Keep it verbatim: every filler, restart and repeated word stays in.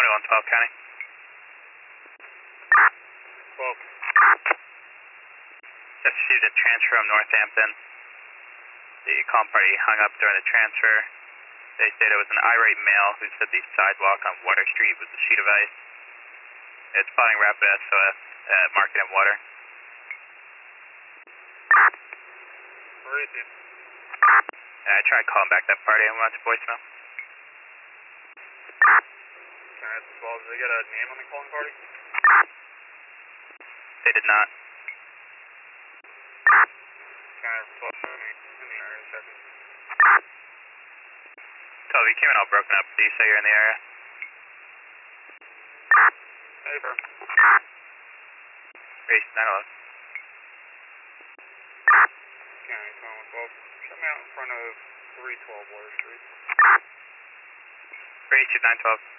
twenty-one twelve County. twelve. Just received a transfer from Northampton. The calm party hung up during the transfer. They said it was an irate male who said the sidewalk on Water Street was a sheet of ice. It's spotting rapid S O S at Market and Water. Where is it? I tried calling back that party and went to voicemail. Can I ask as well, did they get a name on the calling party? They did not. Can I ask as well, show me in the area in a second. twelve, you came in all broken up. Do you say you're in the area? Hey, bro. Race nine eleven. County twenty-one twelve. Show me out in front of three twelve Water Street. Race nine twelve.